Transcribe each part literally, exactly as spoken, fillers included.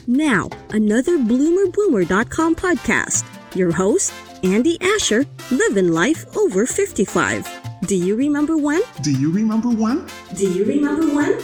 Now, another bloomer boomer dot com podcast. Your host, Andy Asher, living life over fifty-five. Do you remember when? Do you remember when? Do you remember when?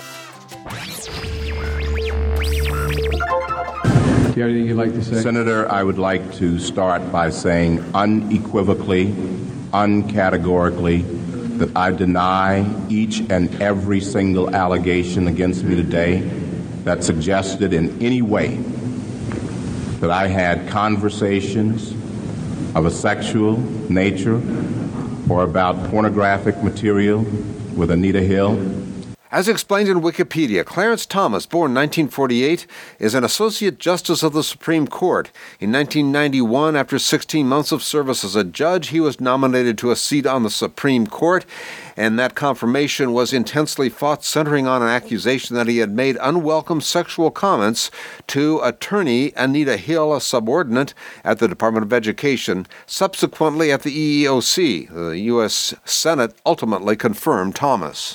Do you have anything you'd like to say? Senator, I would like to start by saying unequivocally, uncategorically, that I deny each and every single allegation against me today that suggested in any way that I had conversations of a sexual nature or about pornographic material with Anita Hill. As explained in Wikipedia, Clarence Thomas, born nineteen forty-eight, is an Associate Justice of the Supreme Court. In nineteen ninety-one, after sixteen months of service as a judge, he was nominated to a seat on the Supreme Court, and that confirmation was intensely fought, centering on an accusation that he had made unwelcome sexual comments to attorney Anita Hill, a subordinate at the Department of Education. Subsequently, at the E E O C, the U S Senate ultimately confirmed Thomas.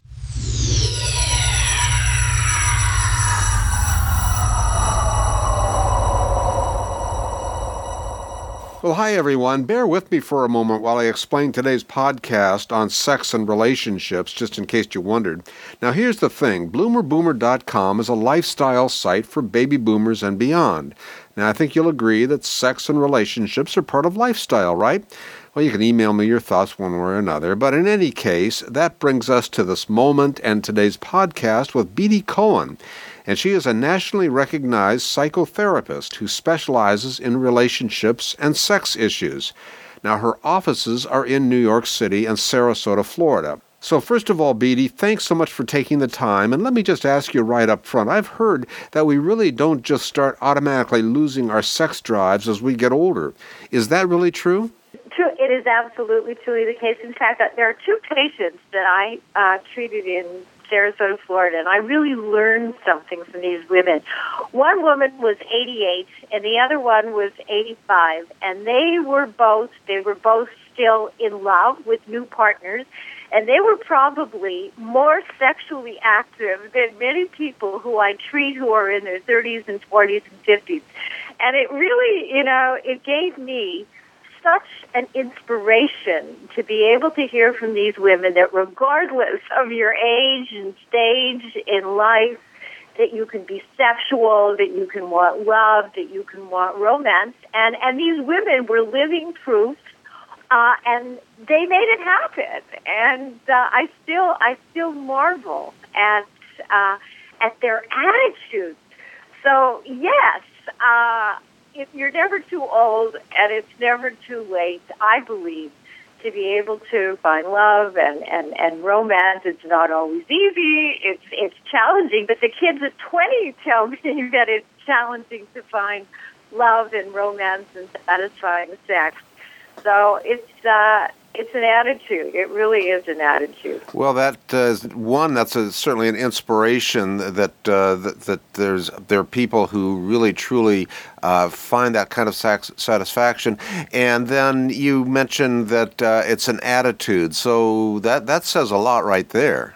Well, hi, everyone. Bear with me for a moment while I explain today's podcast on sex and relationships, just in case you wondered. Now, here's the thing. bloomer boomer dot com is a lifestyle site for baby boomers and beyond. Now, I think you'll agree that sex and relationships are part of lifestyle, right? Well, you can email me your thoughts one way or another. But in any case, that brings us to this moment and today's podcast with Beatty Cohen. And she is a nationally recognized psychotherapist who specializes in relationships and sex issues. Now, her offices are in New York City and Sarasota, Florida. So first of all, Beatty, thanks so much for taking the time. And let me just ask you right up front. I've heard that we really don't just start automatically losing our sex drives as we get older. Is that really true? True. It is absolutely truly the case. In fact, there are two patients that I uh, treated in Sarasota, Florida, and I really learned something from these women. One woman was eighty-eight, and the other one was eighty-five, and they were both they were both still in love with new partners, and they were probably more sexually active than many people who I treat who are in their thirties and forties and fifties. And it really, you know, it gave me such an inspiration to be able to hear from these women that regardless of your age and stage in life, that you can be sexual, that you can want love, that you can want romance. And, and these women were living proof, uh, and they made it happen. And uh, I still I still marvel at, uh, at their attitudes. So, yes, uh, If you're never too old and it's never too late, I believe, to be able to find love and, and, and romance. It's not always easy. It's it's challenging. But the kids at twenty tell me that it's challenging to find love and romance and satisfying sex. So it's uh, it's an attitude. It really is an attitude. Well, that uh, is one. That's a, certainly an inspiration that uh, that, that there's there are people who really truly uh, find that kind of sax- satisfaction. And then you mentioned that uh, it's an attitude. So that that says a lot right there.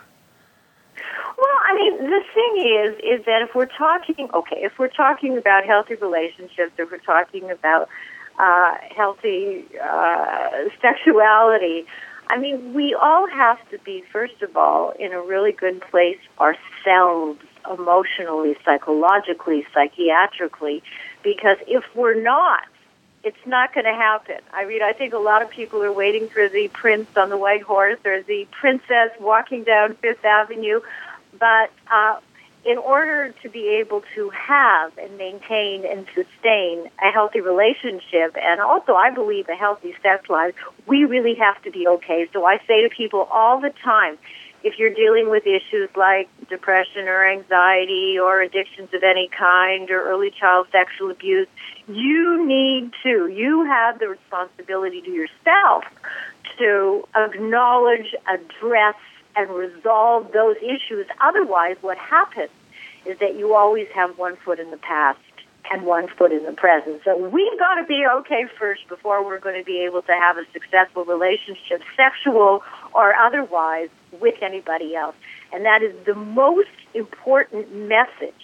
Well, I mean, the thing is, is that if we're talking, okay, if we're talking about healthy relationships, if we're talking about Uh, healthy uh, sexuality, I mean, we all have to be, first of all, in a really good place ourselves, emotionally, psychologically, psychiatrically, because if we're not, it's not going to happen. I mean, I think a lot of people are waiting for the prince on the white horse or the princess walking down Fifth Avenue, but uh, in order to be able to have and maintain and sustain a healthy relationship, and also, I believe, a healthy sex life, we really have to be okay. So I say to people all the time, if you're dealing with issues like depression or anxiety or addictions of any kind or early child sexual abuse, you need to, you have the responsibility to yourself to acknowledge, address, and resolve those issues. Otherwise, what happens is that you always have one foot in the past and one foot in the present. So we've got to be okay first before we're going to be able to have a successful relationship, sexual or otherwise, with anybody else. And that is the most important message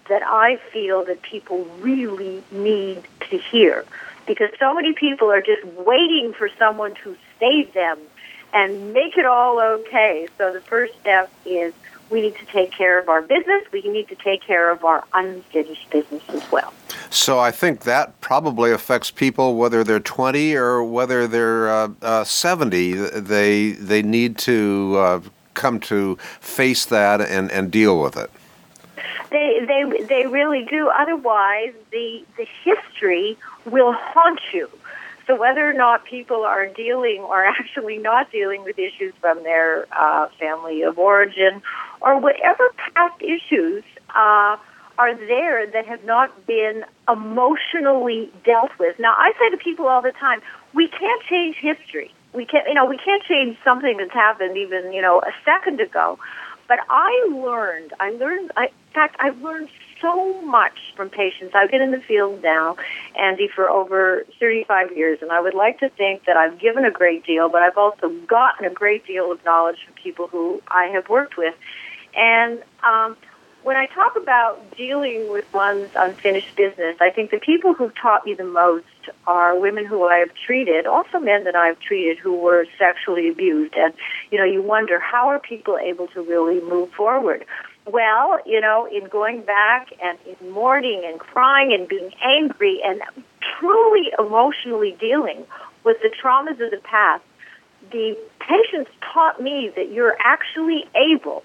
that I feel that people really need to hear, because so many people are just waiting for someone to save them and make it all okay. So the first step is we need to take care of our business. We need to take care of our unfinished business as well. So I think that probably affects people whether they're twenty or whether they're uh, uh, seventy. They they need to uh, come to face that and, and deal with it. They they they really do. Otherwise, the the history will haunt you. So whether or not people are dealing or actually not dealing with issues from their uh, family of origin, or whatever past issues uh, are there that have not been emotionally dealt with. Now, I say to people all the time, we can't change history. We can't, you know, we can't change something that's happened even, you know, a second ago. But I learned, I learned, I, in fact, I've learned so much from patients. I've been in the field now, Andy, for over thirty-five years, and I would like to think that I've given a great deal, but I've also gotten a great deal of knowledge from people who I have worked with. And um, when I talk about dealing with one's unfinished business, I think the people who've taught me the most are women who I have treated, also men that I've treated who were sexually abused. And, you know, you wonder, how are people able to really move forward? Well, you know, in going back and in mourning and crying and being angry and truly emotionally dealing with the traumas of the past, the patients taught me that you're actually able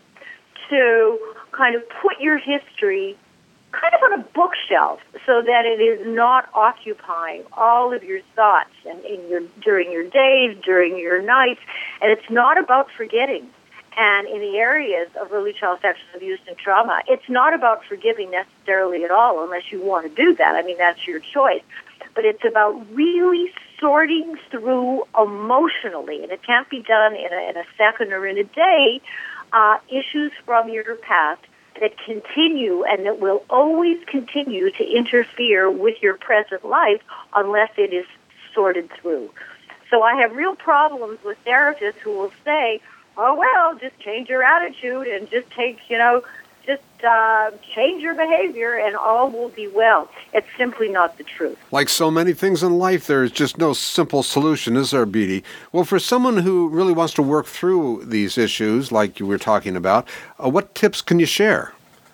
to kind of put your history kind of on a bookshelf so that it is not occupying all of your thoughts and in your during your days, during your nights, and it's not about forgetting. And in the areas of early child sexual abuse and trauma, it's not about forgiving necessarily at all, unless you want to do that. I mean, that's your choice. But it's about really sorting through emotionally, and it can't be done in a, in a second or in a day, uh, issues from your past that continue and that will always continue to interfere with your present life unless it is sorted through. So I have real problems with therapists who will say, oh, well, just change your attitude and just take, you know, just uh, change your behavior and all will be well. It's simply not the truth. Like so many things in life, there is just no simple solution, is there, Beatty? Well, for someone who really wants to work through these issues, like you were talking about, uh, what tips can you share?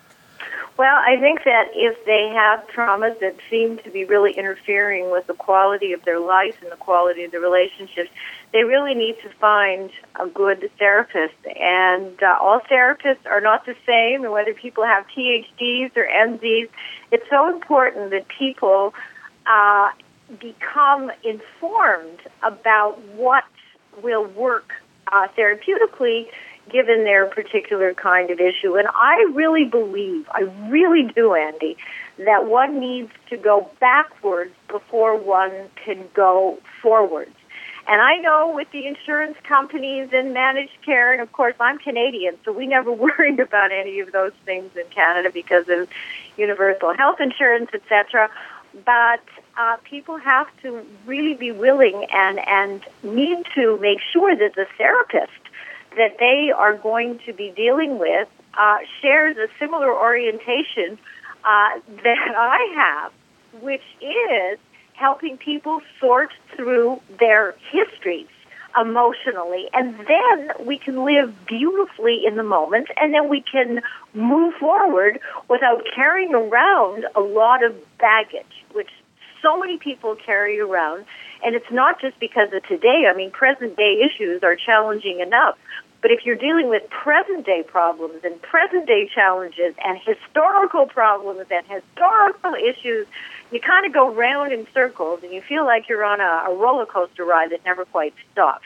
Well, I think that if they have traumas that seem to be really interfering with the quality of their life and the quality of the relationships, they really need to find a good therapist. And uh, all therapists are not the same, and whether people have P H Ds or M Ds, it's so important that people uh, become informed about what will work uh, therapeutically given their particular kind of issue. And I really believe, I really do, Andy, that one needs to go backwards before one can go forwards. And I know with the insurance companies and managed care, and of course I'm Canadian, so we never worried about any of those things in Canada because of universal health insurance, et cetera. But uh, people have to really be willing and, and need to make sure that the therapist that they are going to be dealing with uh, shares a similar orientation uh, that I have, which is helping people sort through their histories emotionally. And then we can live beautifully in the moment, and then we can move forward without carrying around a lot of baggage, which so many people carry around. And it's not just because of today. I mean, present-day issues are challenging enough. But if you're dealing with present-day problems and present-day challenges and historical problems and historical issues, you kind of go round in circles and you feel like you're on a, a roller coaster ride that never quite stops.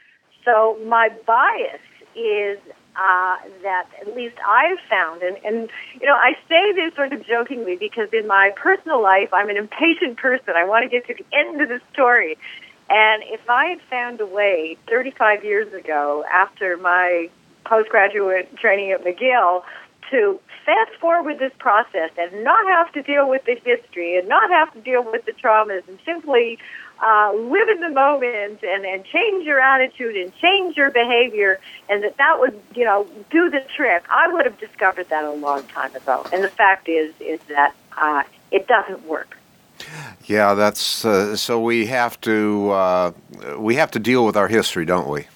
So my bias is uh, that at least I've found, and, and, you know, I say this sort of jokingly because in my personal life, I'm an impatient person. I want to get to the end of the story. And if I had found a way thirty-five years ago, after my postgraduate training at McGill, to fast forward this process and not have to deal with the history and not have to deal with the traumas and simply uh, live in the moment and, and change your attitude and change your behavior, and that that would, you know, do the trick, I would have discovered that a long time ago. And the fact is, is that uh, it doesn't work. Yeah, that's uh, so we have to uh, we have to deal with our history, don't we?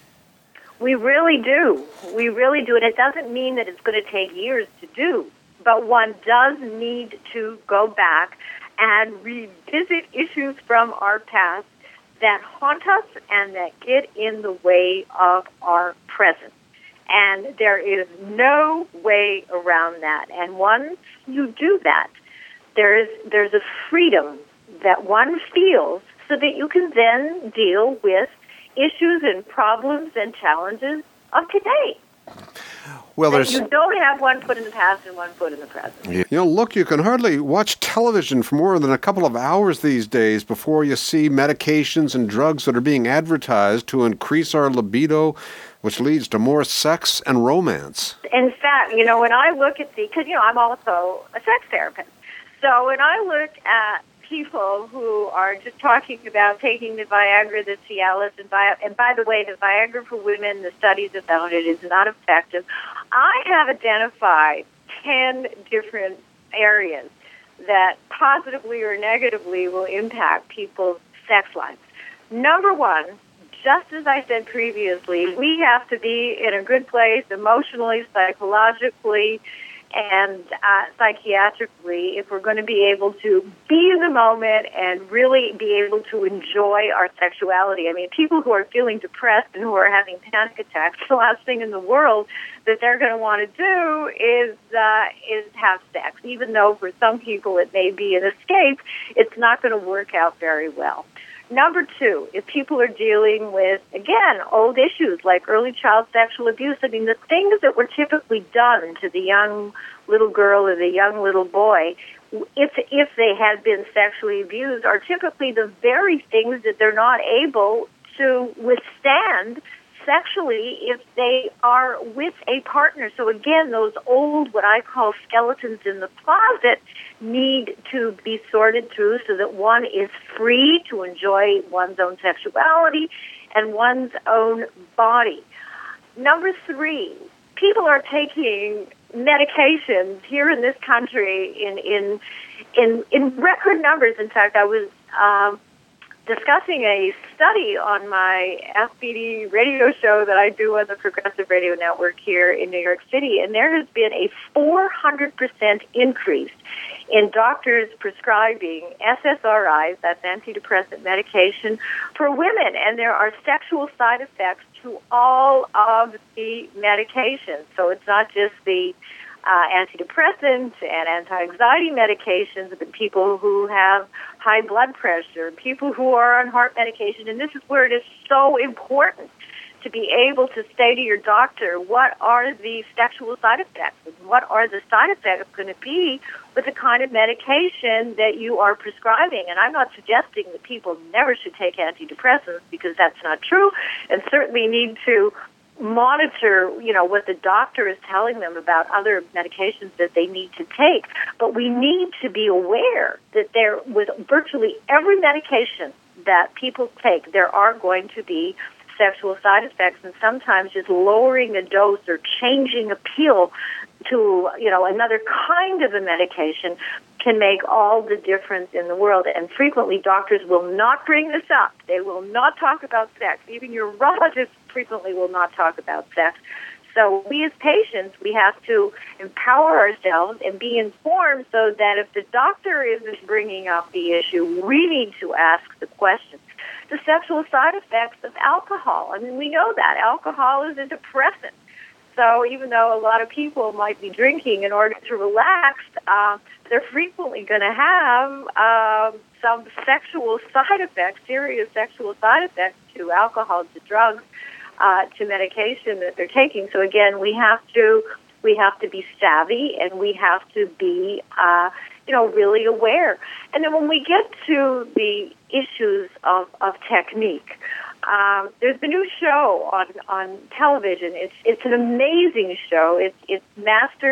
We really do. We really do. And it doesn't mean that it's going to take years to do, but one does need to go back and revisit issues from our past that haunt us and that get in the way of our present. And there is no way around that. And once you do that, there is there's a freedom that one feels so that you can then deal with issues and problems and challenges of today. Well, there's you don't have one foot in the past and one foot in the present. You know, look, you can hardly watch television for more than a couple of hours these days before you see medications and drugs that are being advertised to increase our libido, which leads to more sex and romance. In fact, you know, when I look at the, because, you know, I'm also a sex therapist. So when I look at people who are just talking about taking the Viagra, the Cialis, and, Vi- and by the way, the Viagra for women, the studies have found it is not effective. I have identified ten different areas that positively or negatively will impact people's sex lives. Number one, just as I said previously, we have to be in a good place emotionally, psychologically, and uh, psychiatrically if we're going to be able to be in the moment and really be able to enjoy our sexuality. I mean, people who are feeling depressed and who are having panic attacks, the last thing in the world that they're going to want to do is uh, is have sex. Even though for some people it may be an escape, it's not going to work out very well. Number two, if people are dealing with, again, old issues like early child sexual abuse, I mean, the things that were typically done to the young little girl or the young little boy, if if they had been sexually abused, are typically the very things that they're not able to withstand sexually if they are with a partner. So again, those old, what I call skeletons in the closet, need to be sorted through so that one is free to enjoy one's own sexuality and one's own body. Number three, people are taking medications here in this country in in in, in record numbers. In fact, I was um, discussing a study on my F B D radio show that I do on the Progressive Radio Network here in New York City, and there has been a four hundred percent increase in doctors prescribing S S R Is, that's antidepressant medication, for women, and there are sexual side effects to all of the medications. So it's not just the uh, antidepressants and anti-anxiety medications, but people who have high blood pressure, people who are on heart medication, and this is where it is so important to be able to say to your doctor, what are the sexual side effects? And what are the side effects going to be with the kind of medication that you are prescribing? And I'm not suggesting that people never should take antidepressants, because that's not true, and certainly need to monitor, you know, what the doctor is telling them about other medications that they need to take. But we need to be aware that there, with virtually every medication that people take, there are going to be sexual side effects, and sometimes just lowering the dose or changing a pill to, you know, another kind of a medication can make all the difference in the world. And frequently doctors will not bring this up. They will not talk about sex. Even urologists frequently will not talk about sex. So we as patients, we have to empower ourselves and be informed so that if the doctor isn't bringing up the issue, we need to ask the questions. The sexual side effects of alcohol. I mean, we know that. Alcohol is a depressant. So even though a lot of people might be drinking in order to relax, uh, they're frequently going to have uh, some sexual side effects, serious sexual side effects to alcohol, to drugs, uh, to medication that they're taking. So again, we have to we have to be savvy, and we have to be uh, you know, really aware. And then when we get to the issues of, of technique, um, there's a new show on, on television. It's it's an amazing show. It's it's Masters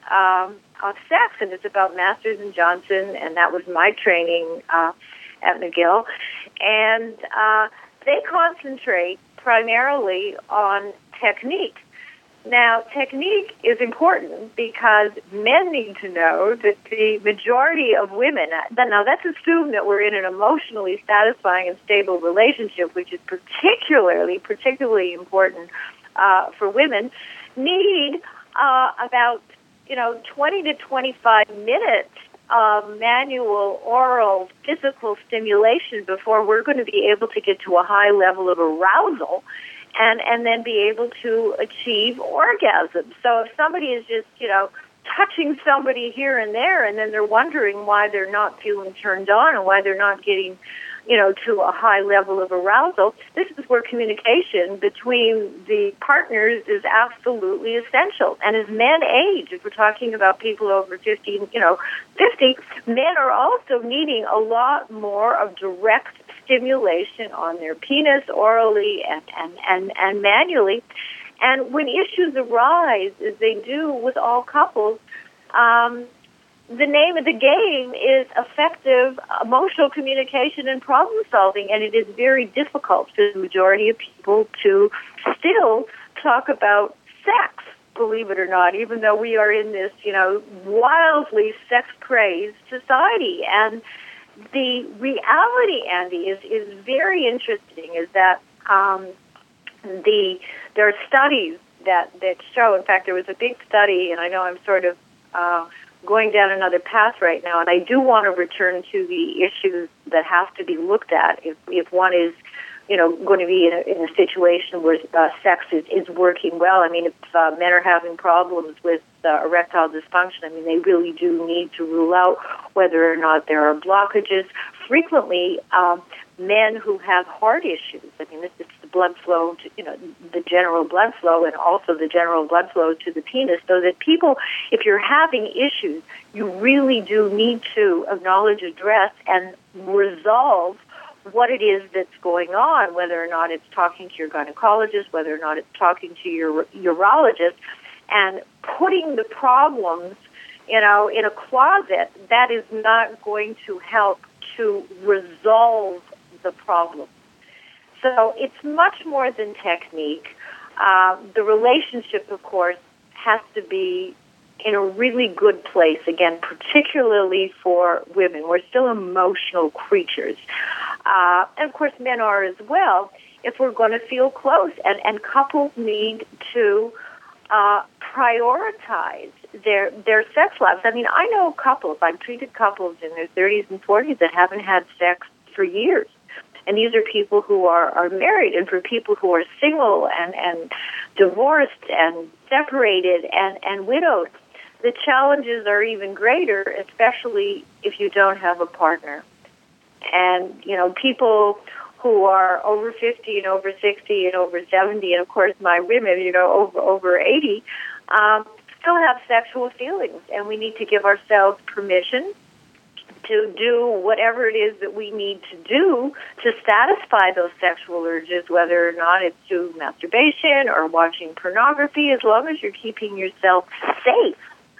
um, of sex, and it's about Masters and Johnson, and that was my training uh, at McGill. And uh, they concentrate primarily on technique. Now, technique is important because men need to know that the majority of women, now that's assumed that we're in an emotionally satisfying and stable relationship, which is particularly, particularly important uh, for women, need uh, about, you know, twenty to twenty-five minutes of manual, oral, physical stimulation before we're going to be able to get to a high level of arousal and, and then be able to achieve orgasm. So if somebody is just, you know, touching somebody here and there, and then they're wondering why they're not feeling turned on and why they're not getting, you know, to a high level of arousal, this is where communication between the partners is absolutely essential. And as men age, if we're talking about people over fifty, you know, fifty, men are also needing a lot more of direct stimulation on their penis, orally and, and, and, and manually. And when issues arise, as they do with all couples, um, the name of the game is effective emotional communication and problem solving, and it is very difficult for the majority of people to still talk about sex, believe it or not, even though we are in this, you know, wildly sex-crazed society. And the reality, Andy, is, is very interesting, is that um, the there are studies that, that show, in fact, there was a big study, and I know I'm sort of uh, going down another path right now, and I do want to return to the issues that have to be looked at if, if one is, you know, going to be in a, in a situation where uh, sex is, is working well. I mean, if uh, men are having problems with uh, erectile dysfunction, I mean, they really do need to rule out whether or not there are blockages. Frequently, um, men who have heart issues, I mean, this is the blood flow, to, you know, the general blood flow and also the general blood flow to the penis, so that people, if you're having issues, you really do need to acknowledge, address, and resolve what it is that's going on, whether or not it's talking to your gynecologist, whether or not it's talking to your urologist, and putting the problems, you know, in a closet, that is not going to help to resolve the problem. So it's much more than technique. Uh, the relationship, of course, has to be in a really good place, again, particularly for women. We're still emotional creatures. Uh, and, of course, men are as well, if we're going to feel close. And, and couples need to uh, prioritize their their sex lives. I mean, I know couples, I've treated couples in their thirties and forties that haven't had sex for years. And these are people who are, are married. And for people who are single and, and divorced and separated and, and widowed, the challenges are even greater, especially if you don't have a partner. And, you know, people who are over fifty and over sixty and over seventy, and, of course, my women, you know, over, over eighty, um, still have sexual feelings. And we need to give ourselves permission to do whatever it is that we need to do to satisfy those sexual urges, whether or not it's through masturbation or watching pornography, as long as you're keeping yourself safe.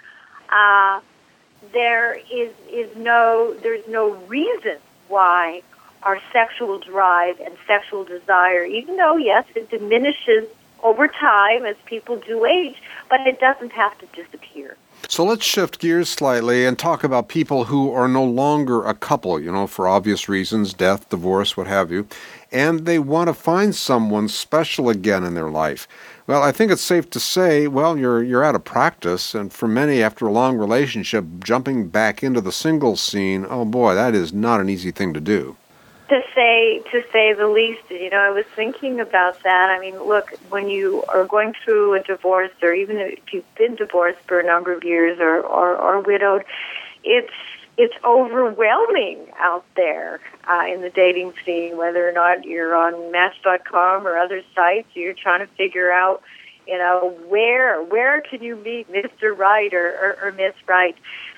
Uh, there is is no there's no reason why our sexual drive and sexual desire, even though, yes, it diminishes over time as people do age, but it doesn't have to disappear. So let's shift gears slightly and talk about people who are no longer a couple, you know, for obvious reasons, death, divorce, what have you, and they want to find someone special again in their life. Well, I think it's safe to say, well, you're you're out of practice, and for many, after a long relationship, jumping back into the singles scene, oh boy, that is not an easy thing to do. To say, to say the least, you know, I was thinking about that. I mean, look, when you are going through a divorce, or even if you've been divorced for a number of years or, or, or widowed, it's it's overwhelming out there uh, in the dating scene, whether or not you're on Match dot com or other sites. You're trying to figure out, you know, where where can you meet Mister Right or, or, or Miss Right.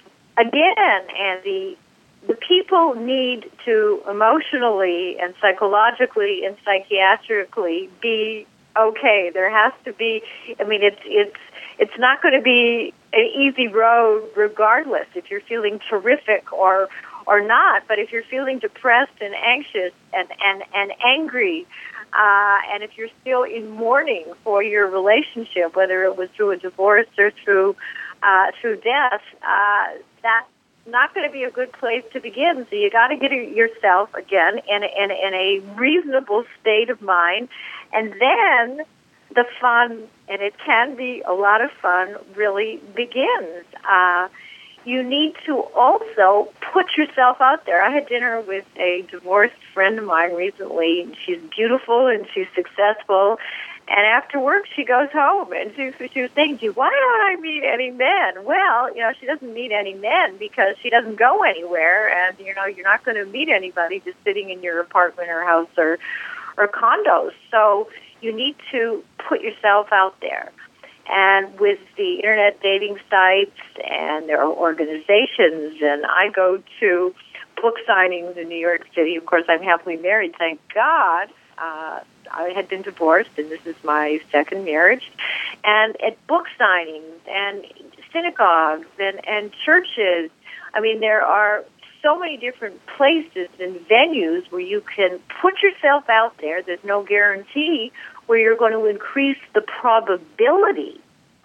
Again, Andy, the people need to emotionally and psychologically and psychiatrically be okay. There has to be, I mean, it's it's it's not going to be an easy road regardless if you're feeling terrific or or not. But if you're feeling depressed and anxious and, and, and angry, uh, and if you're still in mourning for your relationship, whether it was through a divorce or through uh, through death, uh, that's not going to be a good place to begin. So you got to get yourself, again, in a, in, a, in a reasonable state of mind. And then the fun, and it can be a lot of fun, really begins. Uh, you need to also put yourself out there. I had dinner with a divorced friend of mine recently. She's beautiful and she's successful. And after work, she goes home, and she, she was saying, "Gee, why don't I meet any men?" Well, you know, she doesn't meet any men because she doesn't go anywhere, and, you know, you're not going to meet anybody just sitting in your apartment or house or, or condos. So you need to put yourself out there. And with the internet dating sites, and there are organizations, and I go to book signings in New York City. Of course, I'm happily married, thank God. Uh, I had been divorced, and this is my second marriage. And at book signings and synagogues and, and churches, I mean, there are so many different places and venues where you can put yourself out there. There's no guarantee where you're going to increase the probability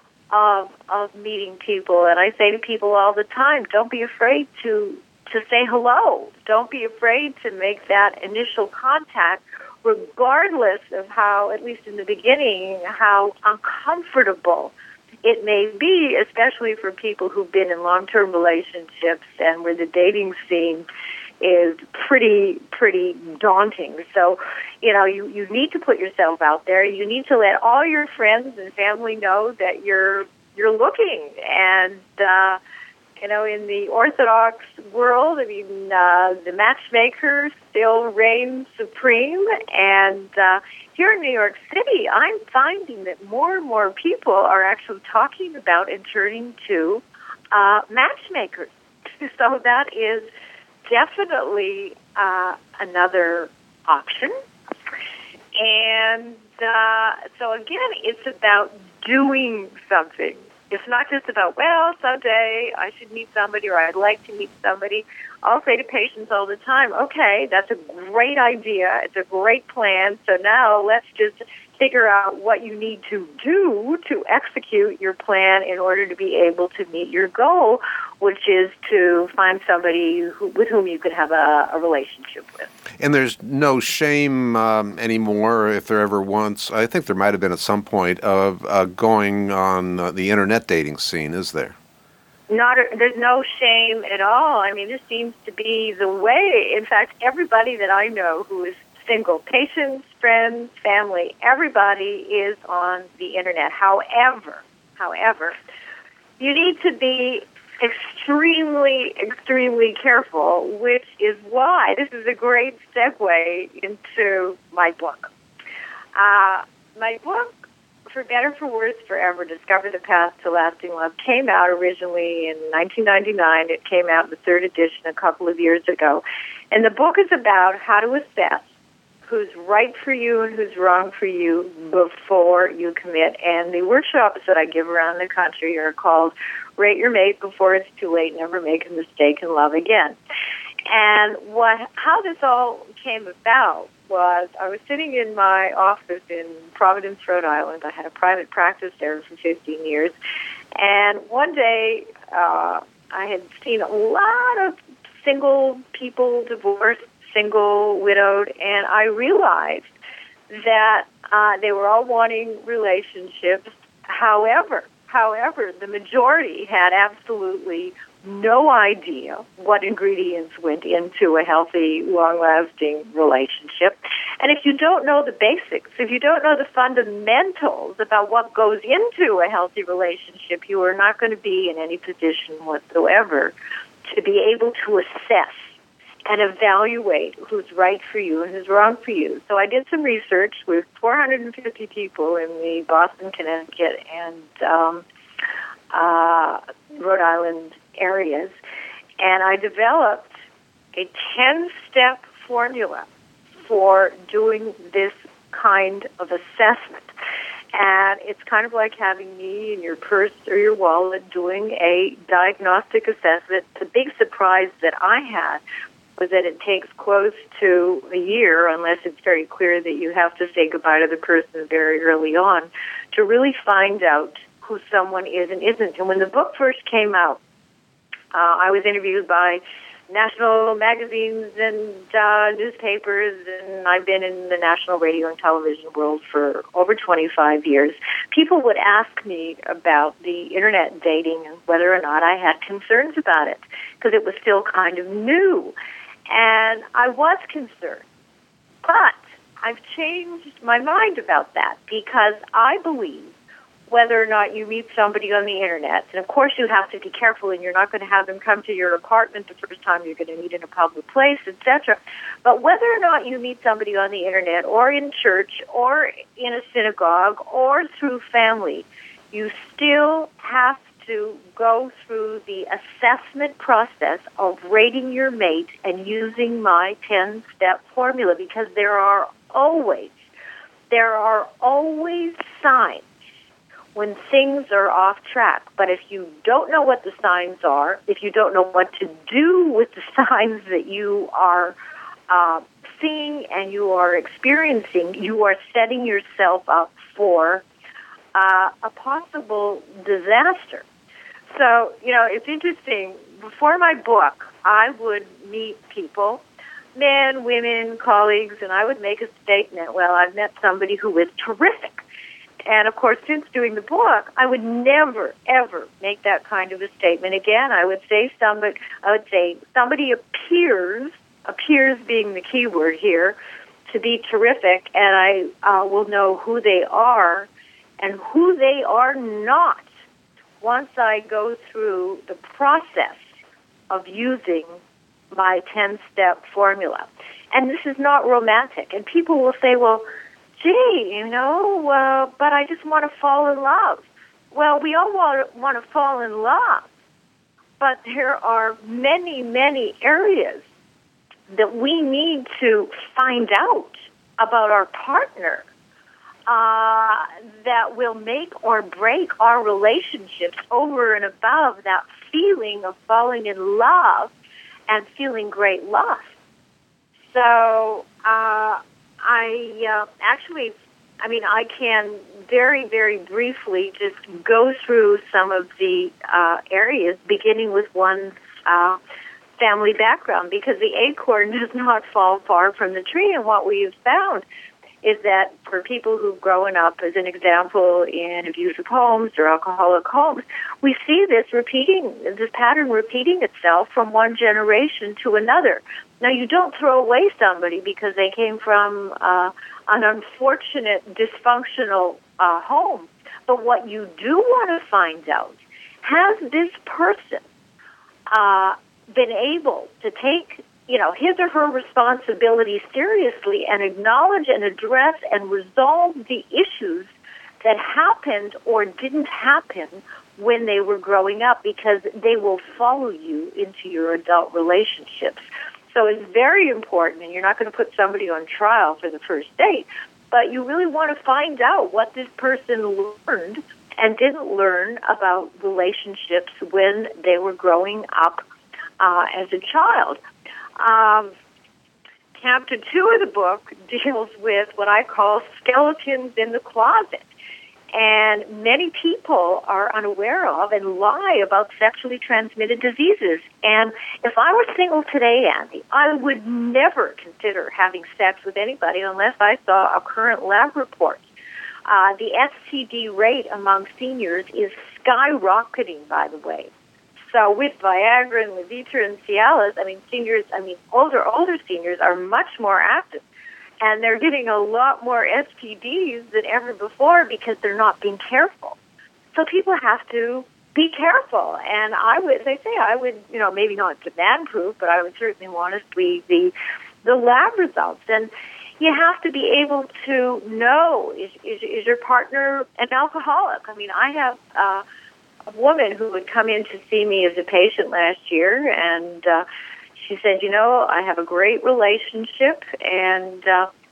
of of meeting people. And I say to people all the time, don't be afraid to to say hello. Don't be afraid to make that initial contact, regardless of how, at least in the beginning, how uncomfortable it may be, especially for people who've been in long-term relationships and where the dating scene is pretty, pretty daunting. So, you know, you, you need to put yourself out there. You need to let all your friends and family know that you're you're looking. And, uh, you know, in the Orthodox world, I mean, uh, the matchmaker still reigns supreme. And uh, here in New York City, I'm finding that more and more people are actually talking about and turning to uh, matchmakers. So that is definitely uh, another option. And uh, so, again, it's about doing something. It's not just about, well, someday I should meet somebody or I'd like to meet somebody. I'll say to patients all the time, okay, that's a great idea. It's a great plan. So now let's just figure out what you need to do to execute your plan in order to be able to meet your goal, which is to find somebody who, with whom you could have a, a relationship with. And there's no shame um, anymore, if there ever once, I think there might have been at some point, of uh, going on uh, the internet dating scene, is there? Not a, there's no shame at all. I mean, this seems to be the way. In fact, everybody that I know who is single, patients, friends, family, everybody is on the internet. However, however, you need to be extremely, extremely careful, which is why this is a great segue into my book. Uh, my book, For Better, For Worse, Forever, Discover the Path to Lasting Love, came out originally in nineteen ninety-nine. It came out in the third edition a couple of years ago. And the book is about how to assess who's right for you and who's wrong for you before you commit. And the workshops that I give around the country are called Rate Your Mate Before It's Too Late, Never Make a Mistake in Love Again. And what, how this all came about was I was sitting in my office in Providence, Rhode Island. I had a private practice there for fifteen years. And one day uh, I had seen a lot of single people, divorced, single, widowed, and I realized that uh, they were all wanting relationships. However, however, the majority had absolutely no idea what ingredients went into a healthy, long-lasting relationship. And if you don't know the basics, if you don't know the fundamentals about what goes into a healthy relationship, you are not going to be in any position whatsoever to be able to assess and evaluate who's right for you and who's wrong for you. So I did some research with four hundred fifty people in the Boston, Connecticut, and um, uh, Rhode Island areas, and I developed a ten-step formula for doing this kind of assessment. And it's kind of like having me in your purse or your wallet doing a diagnostic assessment. The big surprise that I had was that it takes close to a year, unless it's very clear that you have to say goodbye to the person very early on, to really find out who someone is and isn't. And when the book first came out, uh, I was interviewed by national magazines and uh, newspapers, and I've been in the national radio and television world for over twenty-five years. People would ask me about the internet dating and whether or not I had concerns about it, because it was still kind of new. And I was concerned. But I've changed my mind about that, because I believe whether or not you meet somebody on the internet, and of course you have to be careful, and you're not going to have them come to your apartment the first time you're going to meet in a public place, et cetera. But whether or not you meet somebody on the internet or in church or in a synagogue or through family, you still have to go through the assessment process of rating your mate and using my ten-step formula, because there are always, there are always signs when things are off track. But if you don't know what the signs are, if you don't know what to do with the signs that you are uh, seeing and you are experiencing, you are setting yourself up for uh, a possible disaster. So, you know, it's interesting. Before my book, I would meet people, men, women, colleagues, and I would make a statement, well, I've met somebody who is terrific. And, of course, since doing the book, I would never, ever make that kind of a statement again. I would say somebody, I would say somebody appears, appears being the key word here, to be terrific, and I uh, will know who they are and who they are not once I go through the process of using my ten-step formula. And this is not romantic. And people will say, well, gee, you know, uh, but I just want to fall in love. Well, we all want to, want to fall in love, but there are many, many areas that we need to find out about our partner uh, that will make or break our relationships over and above that feeling of falling in love and feeling great love. So, uh, I uh, actually, I mean, I can very, very briefly just go through some of the uh, areas, beginning with one's uh, family background, because the acorn does not fall far from the tree. And what we have found is that for people who've grown up, as an example, in abusive homes or alcoholic homes, we see this repeating, this pattern repeating itself from one generation to another. Now, you don't throw away somebody because they came from uh, an unfortunate, dysfunctional uh, home. But what you do want to find out, has this person uh, been able to take, you know, his or her responsibility seriously and acknowledge and address and resolve the issues that happened or didn't happen when they were growing up, because they will follow you into your adult relationships. So it's very important, and you're not going to put somebody on trial for the first date, but you really want to find out what this person learned and didn't learn about relationships when they were growing up uh, as a child. Um, chapter two of the book deals with what I call skeletons in the closet. And many people are unaware of and lie about sexually transmitted diseases. And if I were single today, Andy, I would never consider having sex with anybody unless I saw a current lab report. Uh, the S T D rate among seniors is skyrocketing, by the way. So with Viagra and Levitra and Cialis, I mean, seniors, I mean, older, older seniors are much more active. And they're getting a lot more S T Ds than ever before because they're not being careful. So people have to be careful. And I would, as I say, I would, you know, maybe not demand-proof, but I would certainly want to see the, the lab results. And you have to be able to know, is, is, is your partner an alcoholic? I mean, I have uh, a woman who would come in to see me as a patient last year, and uh, she said, you know, I have a great relationship, and uh,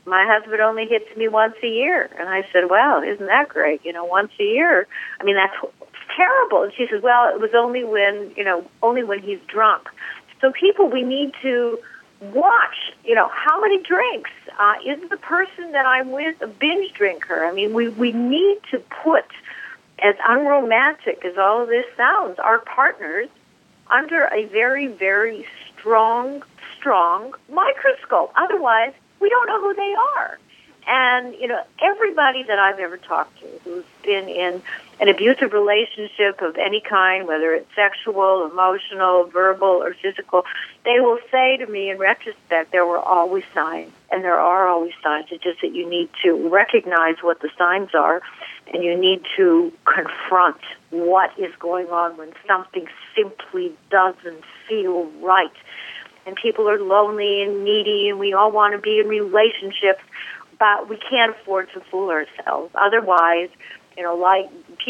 my husband only hits me once a year. And I said, well, isn't that great? You know, once a year. I mean, that's terrible. And she says, well, it was only when, you know, only when he's drunk. So people, we need to watch, you know, how many drinks. Uh, is the person that I'm with a binge drinker? I mean, we, we need to put, as unromantic as all of this sounds, our partners under a very, very strong, strong microscope. Otherwise, we don't know who they are. And, you know, everybody that I've ever talked to who's been in an abusive relationship of any kind, whether it's sexual, emotional, verbal, or physical, they will say to me in retrospect, there were always signs, and there are always signs. It's just that you need to recognize what the signs are, and you need to confront what is going on when something simply doesn't feel right. And people are lonely and needy, and we all want to be in relationships, but we can't afford to fool ourselves. Otherwise, you know, like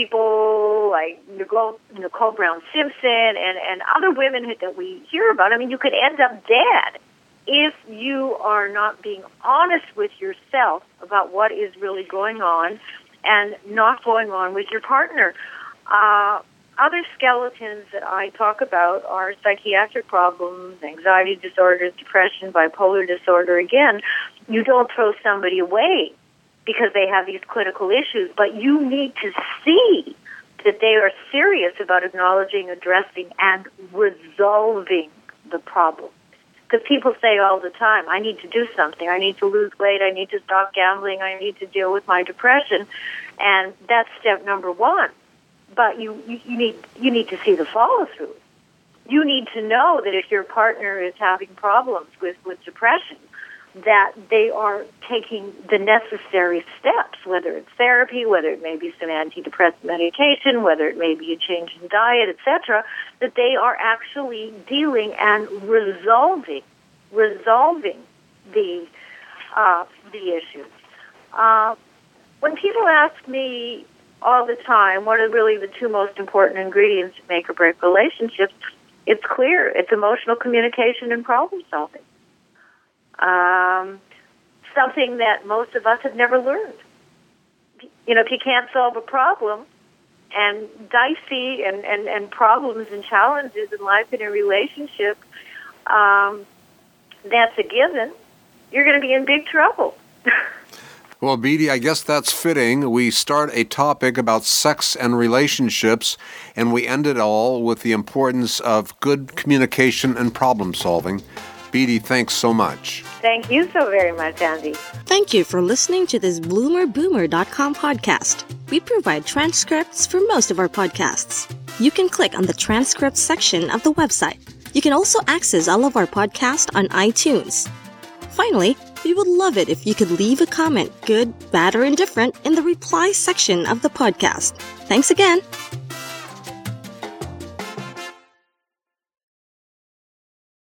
people like Nicole, Nicole Brown Simpson and, and other women that we hear about, I mean, you could end up dead if you are not being honest with yourself about what is really going on and not going on with your partner. Uh, other skeletons that I talk about are psychiatric problems, anxiety disorders, depression, bipolar disorder. Again, you don't throw somebody away because they have these clinical issues, but you need to see that they are serious about acknowledging, addressing, and resolving the problem. Because people say all the time, I need to do something. I need to lose weight. I need to stop gambling. I need to deal with my depression. And that's step number one. But you, you, you need you need to see the follow-through. You need to know that if your partner is having problems with, with depression, that they are taking the necessary steps, whether it's therapy, whether it may be some antidepressant medication, whether it may be a change in diet, et cetera, that they are actually dealing and resolving, resolving the uh, the issues. Uh, when people ask me all the time, what are really the two most important ingredients to make or break relationships, it's clear. It's emotional communication and problem solving. Um, something that most of us have never learned. You know, if you can't solve a problem, and dicey and, and, and problems and challenges in life in a relationship, um, that's a given, you're going to be in big trouble. Well, Beattie, I guess that's fitting. We start a topic about sex and relationships, and we end it all with the importance of good communication and problem solving. Beattie, thanks so much. Thank you so very much, Andy. Thank you for listening to this bloomer boomer dot com podcast. We provide transcripts for most of our podcasts. You can click on the transcripts section of the website. You can also access all of our podcasts on iTunes. Finally, we would love it if you could leave a comment, good, bad, or indifferent, in the reply section of the podcast. Thanks again.